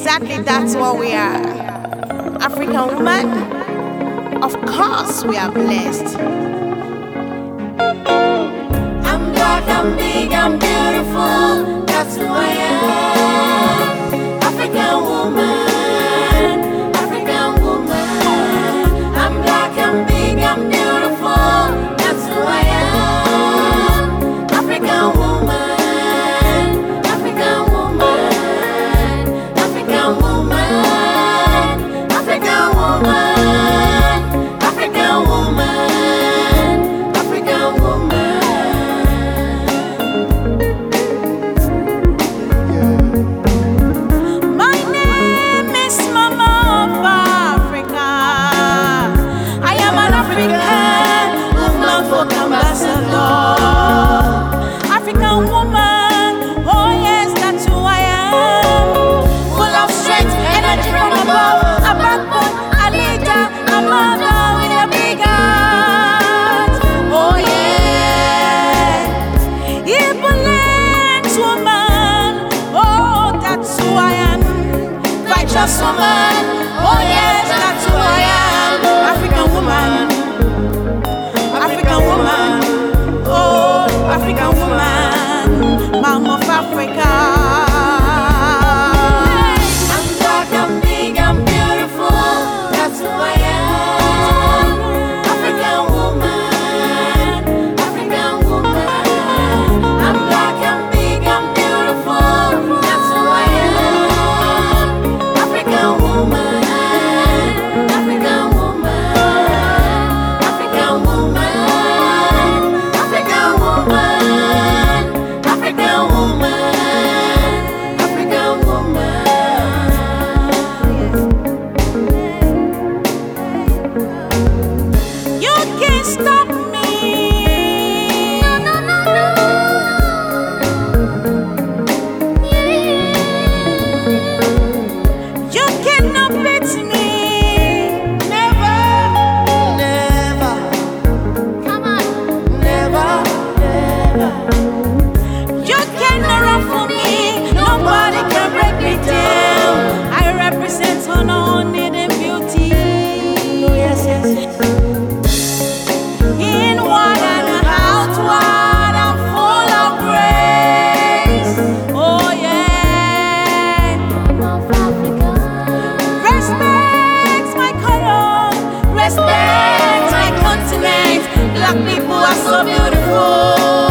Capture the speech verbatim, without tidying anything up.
Exactly, that's what we are. African woman, of course we are blessed. I'm black, I'm big, I'm beautiful, that's who I am. African woman, African woman. I'm black, I'm big, I'm beautiful, that's who I am. African woman, African woman, African woman, African woman, African woman, African woman. African woman, oh yes, that's who I am. Full of strength, energy from above, a backbone, a leader, a mother with a big heart. Oh yeah, Iboland woman, oh that's who I am. Righteous woman, oh yes, that's who I am. African woman, African woman, oh, African woman, mom of Africa. I'm black, I'm big, I'm beautiful, that's who I am. African woman, African woman. I'm black, I'm big, I'm beautiful, that's who I am. African woman, African woman, African woman. African woman, African woman, African woman. You can't stop me. No, no, no, no. You cannot beat me. Never, never. Come on. Never, never. You cannot run for me. Nobody can break me down. I represent honor, need and beauty. Oh, yes, yes, yes. Inward and outward, I'm full of grace. Oh yeah. Of Africa. Respect my color, respect my continent. Black people are so beautiful.